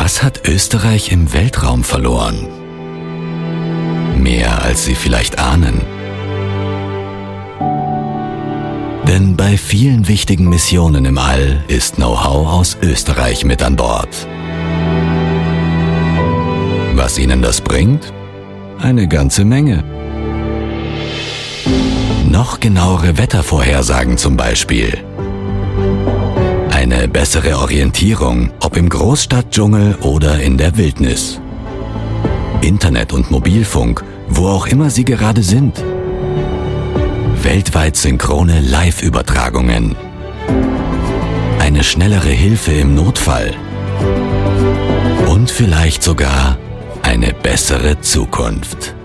Was hat Österreich im Weltraum verloren? Mehr als Sie vielleicht ahnen. Denn bei vielen wichtigen Missionen im All ist Know-how aus Österreich mit an Bord. Was Ihnen das bringt? Eine ganze Menge. Noch genauere Wettervorhersagen zum Beispiel. Eine bessere Orientierung, ob im Großstadtdschungel oder in der Wildnis. Internet und Mobilfunk, wo auch immer Sie gerade sind. Weltweit synchrone Live-Übertragungen. Eine schnellere Hilfe im Notfall. Und vielleicht sogar eine bessere Zukunft.